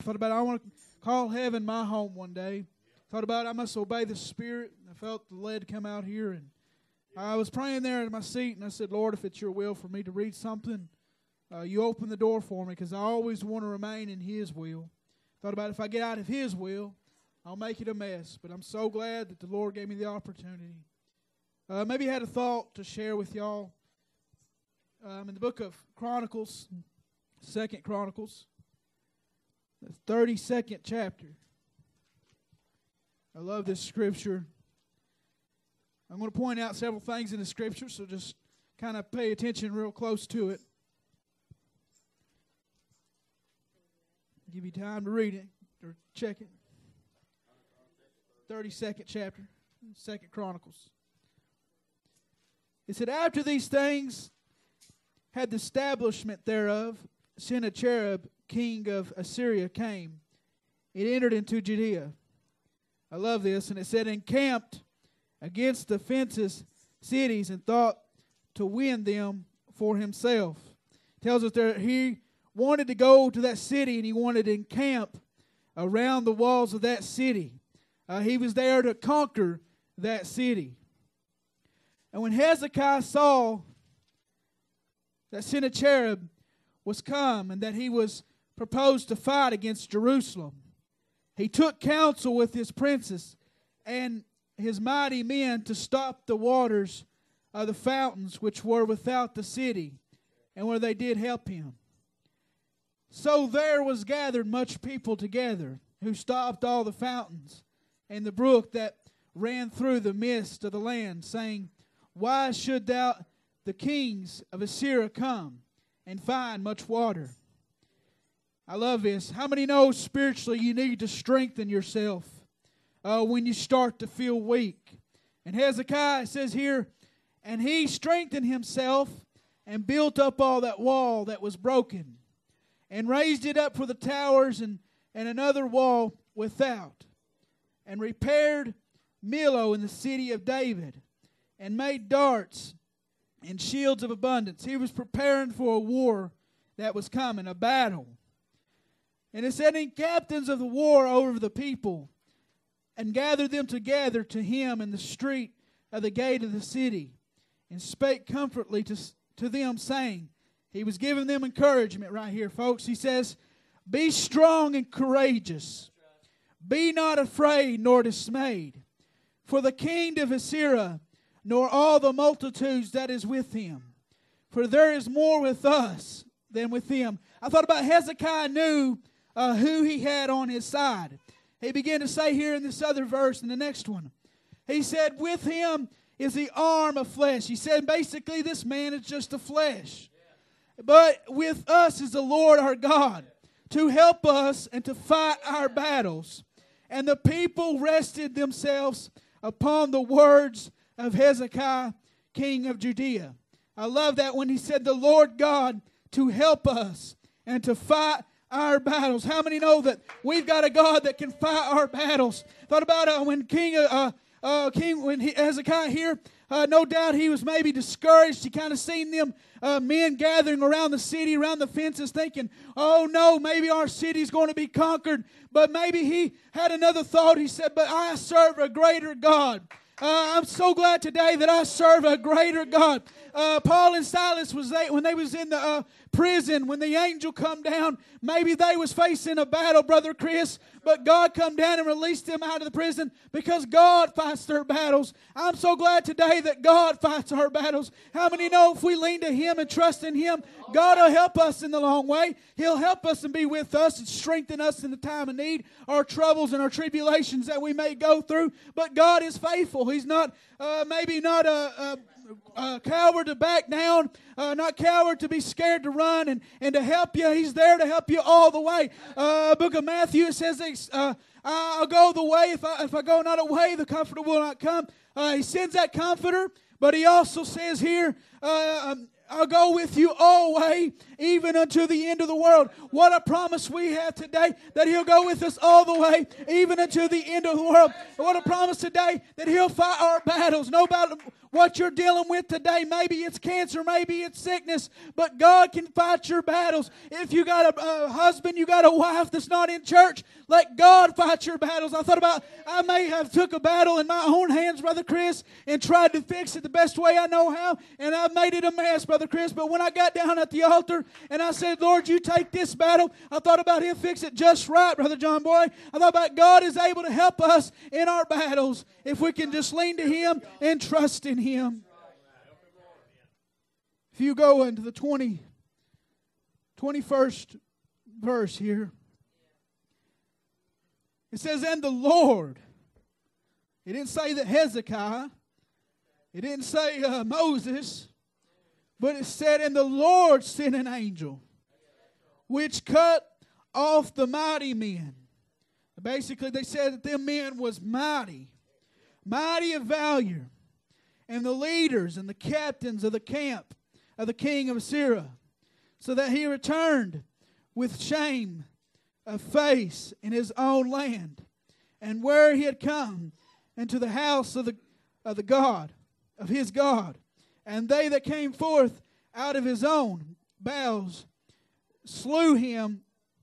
Thought about I want to call heaven my home one day. Thought about I must obey the Spirit. I felt the lead come out here, and I was praying there in my seat, and I said, Lord, if it's your will for me to read something, you open the door for me, because I always want to remain in His will. Thought about if I get out of His will, I'll make it a mess. But I'm so glad that the Lord gave me the opportunity. Maybe I had a thought to share with y'all. In the book of Chronicles, 2 Chronicles, the 32nd chapter. I love this scripture. I'm going to point out several things in the scripture, so just kind of pay attention real close to it. Give you time to read it or check it. 32nd chapter, 2 Chronicles. It said, after these things had the establishment thereof, Sennacherib, king of Assyria, came. It entered into Judea. I love this. And it said, encamped against the fences cities and thought to win them for himself. It tells us that he wanted to go to that city and he wanted to encamp around the walls of that city. He was there to conquer that city. And when Hezekiah saw that Sennacherib was come and that he was proposed to fight against Jerusalem, he took counsel with his princes and his mighty men to stop the waters of the fountains which were without the city, and where they did help him. So there was gathered much people together, who stopped all the fountains and the brook that ran through the midst of the land, saying, why should the kings of Assyria come and find much water? I love this. How many know spiritually you need to strengthen yourself when you start to feel weak? And Hezekiah says here, and he strengthened himself and built up all that wall that was broken, and raised it up for the towers and another wall without, and repaired Millo in the city of David, and made darts and shields of abundance. He was preparing for a war that was coming, a battle. And it said, in captains of the war over the people, and gathered them together to him in the street of the gate of the city, and spake comfortably to them, saying, he was giving them encouragement right here, folks. He says, be strong and courageous. Be not afraid nor dismayed. For the king of Assyria, nor all the multitudes that is with him. For there is more with us than with them. I thought about Hezekiah knew who he had on his side. He began to say here in this other verse, in the next one. He said, with him is the arm of flesh. He said, basically, this man is just a flesh. But with us is the Lord our God, to help us and to fight our battles. And the people rested themselves upon the words of Hezekiah, king of Judea. I love that when he said the Lord God to help us and to fight our battles. How many know that we've got a God that can fight our battles? Thought about when Hezekiah here, no doubt he was maybe discouraged. He kind of seen them men gathering around the city, around the fences, thinking, oh no, maybe our city's going to be conquered. But maybe he had another thought. He said, but I serve a greater God. I'm so glad today that I serve a greater God. Paul and Silas, when they was in the prison, when the angel come down, maybe they was facing a battle, Brother Chris, but God come down and released them out of the prison because God fights their battles. I'm so glad today that God fights our battles. How many know if we lean to Him and trust in Him, God will help us in the long way. He'll help us and be with us and strengthen us in the time of need, our troubles and our tribulations that we may go through. But God is faithful. He's not maybe not a coward to back down, not coward to be scared to run and to help you. He's there to help you all the way. Book of Matthew, it says, I'll go the way. If I go not away, the Comforter will not come. He sends that Comforter, but He also says here, I'll go with you always, even unto the end of the world. What a promise we have today, that He'll go with us all the way, even unto the end of the world. What a promise today, that He'll fight our battles. No matter what you're dealing with today, maybe it's cancer, maybe it's sickness, but God can fight your battles. If you got a husband, you got a wife that's not in church, let God fight your battles. I thought about, I may have took a battle in my own hands, Brother Chris, and tried to fix it the best way I know how, and I made it a mess, Brother Chris. But when I got down at the altar and I said, Lord, you take this battle, I thought about He'll fix it just right, Brother John Boy. I thought about God is able to help us in our battles if we can just lean to Him and trust in Him. If you go into the 21st verse here, it says, and the Lord. It didn't say that Hezekiah. It didn't say Moses. But it said, and the Lord sent an angel, which cut off the mighty men. Basically, they said that them men was mighty of valor, and the leaders and the captains of the camp of the king of Assyria, so that he returned with shame of face in his own land, and where he had come into the house of the God, of his God. And they that came forth out of his own bowels slew him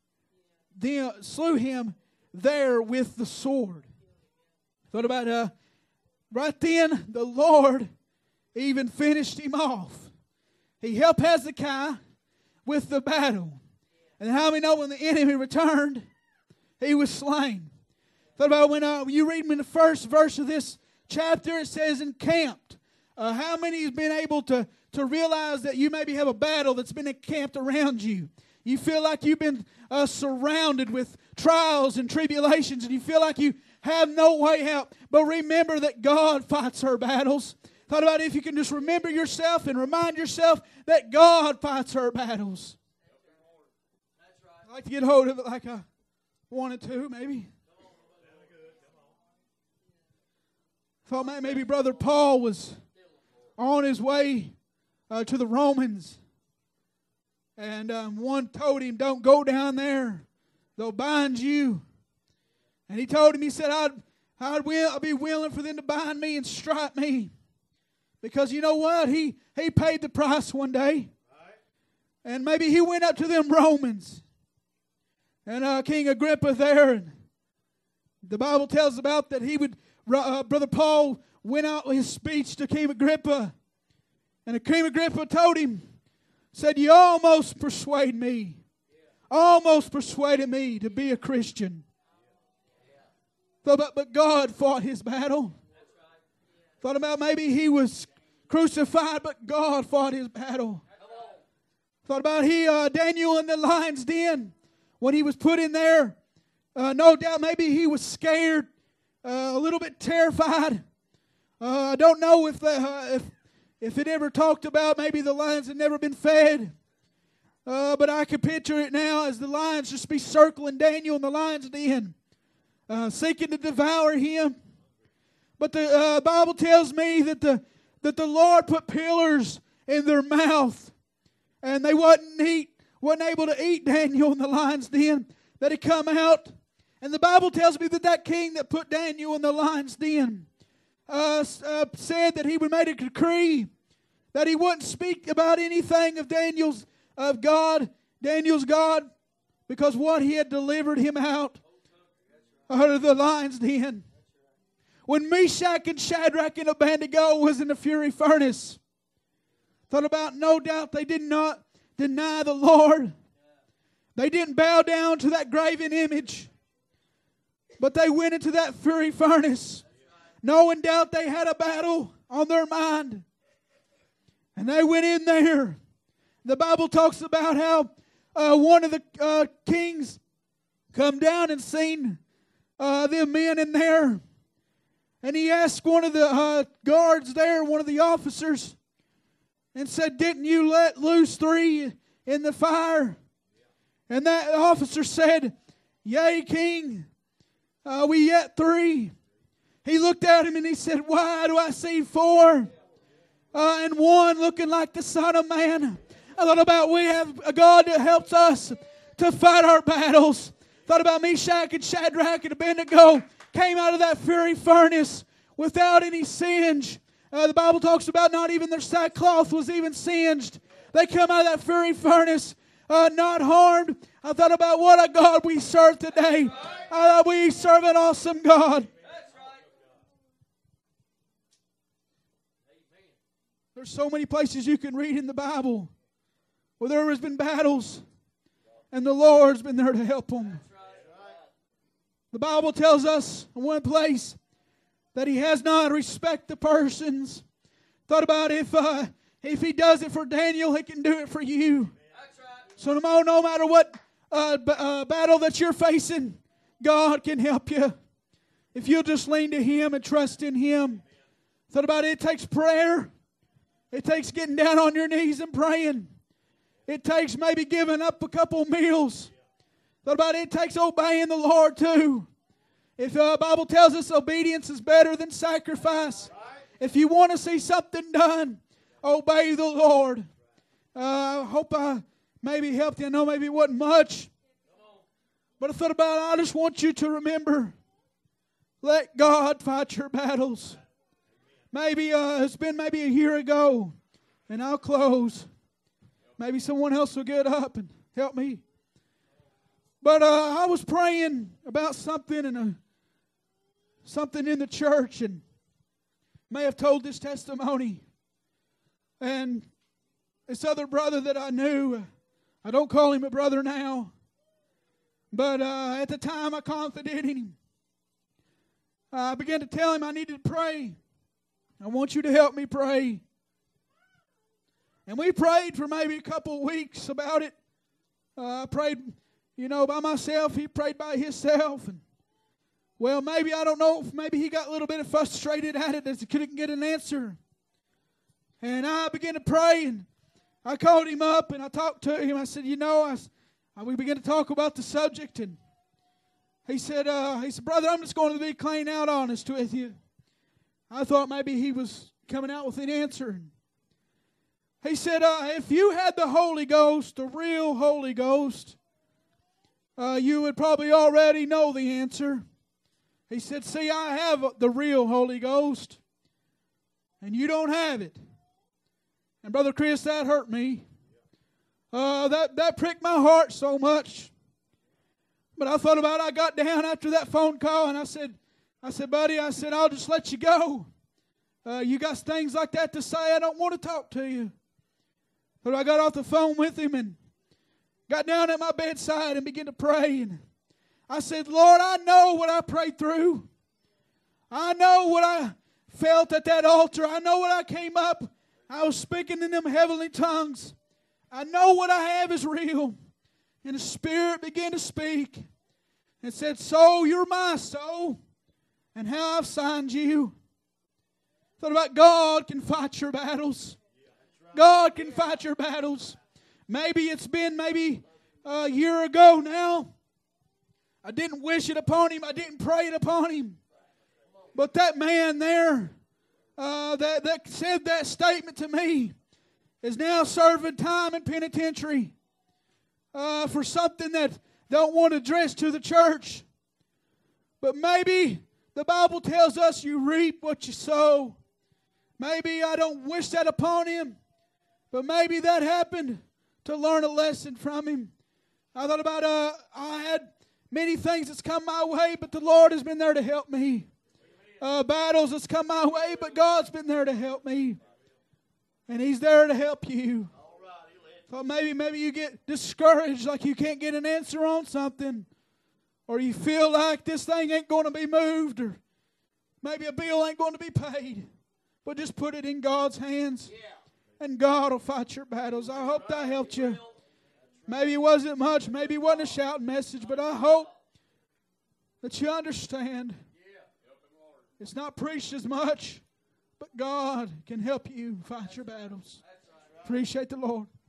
there with the sword. Thought about right then the Lord even finished him off. He helped Hezekiah with the battle. And how many know when the enemy returned, he was slain? Thought about when you read in the first verse of this chapter, it says encamped. How many has been able to realize that you maybe have a battle that's been encamped around you? You feel like you've been surrounded with trials and tribulations, and you feel like you have no way out. But remember that God fights our battles. Thought about if you can just remember yourself and remind yourself that God fights our battles. I'd like to get hold of it like I wanted to, maybe. Thought maybe Brother Paul was on his way to the Romans. And one told him, don't go down there. They'll bind you. And he told him, he said, I'll be willing for them to bind me and strike me. Because you know what? He paid the price one day. And maybe he went up to them Romans. And King Agrippa there. And the Bible tells about that he would, Brother Paul went out with his speech to King Agrippa. And King Agrippa told him, said, you almost persuade me. Almost persuaded me to be a Christian. But God fought his battle. Thought about maybe he was crucified, but God fought his battle. Thought about Daniel in the lion's den. When he was put in there, no doubt maybe he was scared, a little bit terrified. I don't know if it ever talked about maybe the lions had never been fed. But I can picture it now as the lions just be circling Daniel in the lion's den, seeking to devour him. But the Bible tells me that the Lord put pillars in their mouth, and they wasn't able to eat Daniel in the lion's den. That he come out, and the Bible tells me that king that put Daniel in the lion's den said that he would make a decree that he wouldn't speak about anything of Daniel's God, because what he had delivered him out of the lion's den. When Meshach and Shadrach and Abednego was in the fiery furnace, thought about, no doubt they did not deny the Lord. They didn't bow down to that graven image, but they went into that fiery furnace, knowing doubt they had a battle on their mind. And they went in there. The Bible talks about how one of the kings come down and seen them men in there. And he asked one of the guards there, one of the officers, and said, didn't you let loose 3 in the fire? And that officer said, yea, king, we yet 3. He looked at him and he said, why do I see 4? and one looking like the Son of Man. I thought about we have a God that helps us to fight our battles. Thought about Meshach and Shadrach and Abednego came out of that fiery furnace without any singe. The Bible talks about not even their sackcloth was even singed. They come out of that fiery furnace not harmed. I thought about what a God we serve today. We serve an awesome God. There's so many places you can read in the Bible where there has been battles and the Lord's been there to help them. The Bible tells us in one place that He has not respect the persons. Thought about if He does it for Daniel, He can do it for you. So no matter what battle that you're facing, God can help you. If you'll just lean to Him and trust in Him. Thought about it takes prayer. It takes getting down on your knees and praying. It takes maybe giving up a couple meals. Thought about it takes obeying the Lord too. If the Bible tells us obedience is better than sacrifice. If you want to see something done, obey the Lord. I hope I maybe helped you. I know maybe it wasn't much. But I thought about it. I just want you to remember, let God fight your battles. Maybe it's been maybe a year ago, and I'll close. Maybe someone else will get up and help me. But I was praying about something and something in the church, and may have told this testimony. And this other brother that I knew, I don't call him a brother now, but at the time I confided in him. I began to tell him I needed to pray. I want you to help me pray. And we prayed for maybe a couple of weeks about it. I prayed, by myself. He prayed by himself. And, well, maybe, I don't know, maybe he got a little bit frustrated at it as he couldn't get an answer. And I began to pray, and I called him up, and I talked to him. I said, we began to talk about the subject, and he said, brother, I'm just going to be plain out honest with you. I thought maybe he was coming out with an answer. He said, if you had the Holy Ghost, the real Holy Ghost, you would probably already know the answer. He said, see, I have the real Holy Ghost, and you don't have it. And Brother Chris, that hurt me. That pricked my heart so much. But I thought about it. I got down after that phone call, and I said, buddy, I'll just let you go. You got things like that to say, I don't want to talk to you. But I got off the phone with him and got down at my bedside and began to pray. And I said, Lord, I know what I prayed through. I know what I felt at that altar. I know what I came up. I was speaking in them heavenly tongues. I know what I have is real. And the Spirit began to speak and said, soul, you're my soul. And how I've signed you. Thought about God can fight your battles. God can fight your battles. Maybe it's been a year ago now. I didn't wish it upon him. I didn't pray it upon him. But that man there that said that statement to me is now serving time in penitentiary for something that don't want to address to the church. But maybe the Bible tells us you reap what you sow. Maybe I don't wish that upon him, but maybe that happened to learn a lesson from him. I thought about I had many things that's come my way, but the Lord has been there to help me. Battles that's come my way, but God's been there to help me. And He's there to help you. So maybe you get discouraged like you can't get an answer on something. Or you feel like this thing ain't going to be moved. Or maybe a bill ain't going to be paid. But just put it in God's hands. And God will fight your battles. I hope that helped you. Maybe it wasn't much. Maybe it wasn't a shouting message. But I hope that you understand. It's not preached as much. But God can help you fight your battles. Appreciate the Lord.